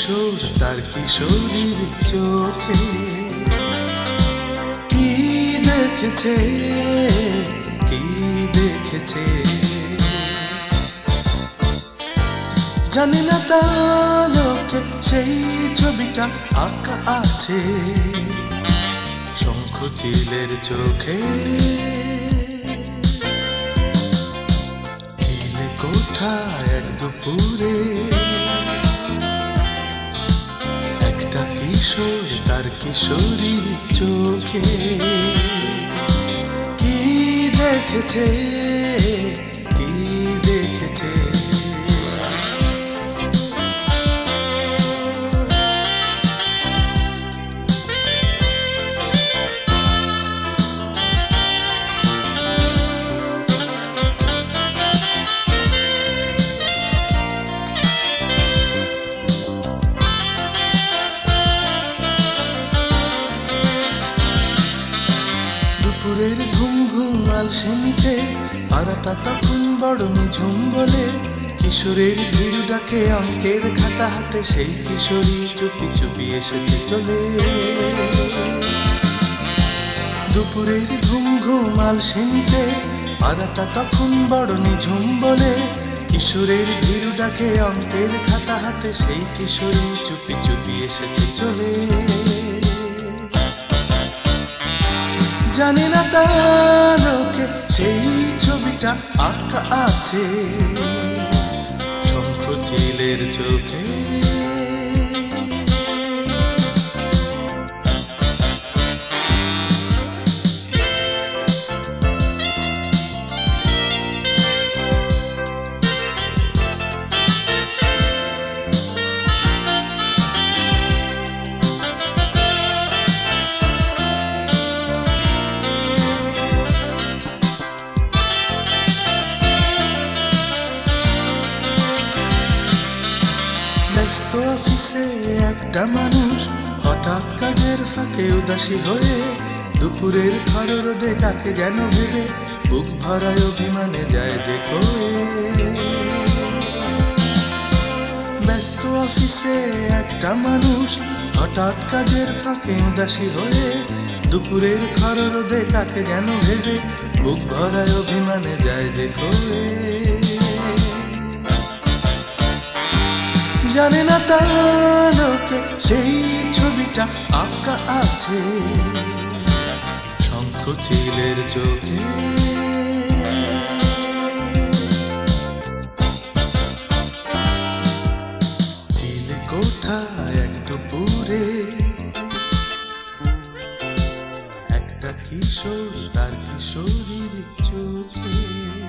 কিশোর তার কিশোরীর চোখে কি দেখেছে, কি দেখেছে জানি না, তালোকে সেই ছবিটা আঁকা আছে শঙ্খচিলের চোখে। চিলে কোঠা এক দুপুরে একটা কিশোর তার কিশোরীর চোখে কি দেখেছে, কি দেখেছে দুপুরের ঘুম ঘুম আলসেমিতে পাড়াটা তখন বড় নিঝুম বলে কিশোরের ভিড় ডাকে অঙ্কের খাতা হাতে সেই কিশোরী চুপি চুপি এসেছে চলে। দুপুরের ঘুম ঘুম আলসেমিতে পাড়াটা তখন বড় নিঝুম বলে কিশোরের ভিড় ডাকে অঙ্কের খাতা হাতে সেই কিশোরী চুপি চুপি এসেছে চলে। জানি না তালোকে সেই ছবিটা আঁকা আছে শঙ্খচিলের চোখে। ব্যস্ত অফিসে একটা মানুষ হঠাৎ কাজের ফাঁকে উদাসী হয়ে দুপুরের খর রোদে কাকে যেন ভেবে বুক ভরায় অভিমানে যায় যে কয়ে। ব্যস্ত অফিসে একটা মানুষ হঠাৎ কাজের ফাঁকে উদাসী হয়ে দুপুরের খর রোদে কাকে যেন ভেবে বুক ভরায় অভিমানে যায় যে কয়ে। জানে না তালোকে সেই ছবিটা আঁকা আছে শঙ্খচিলের চোখে। চিলে কোঠা এক দুপুরে একটা কিশোর তার কিশোরীর চোখে।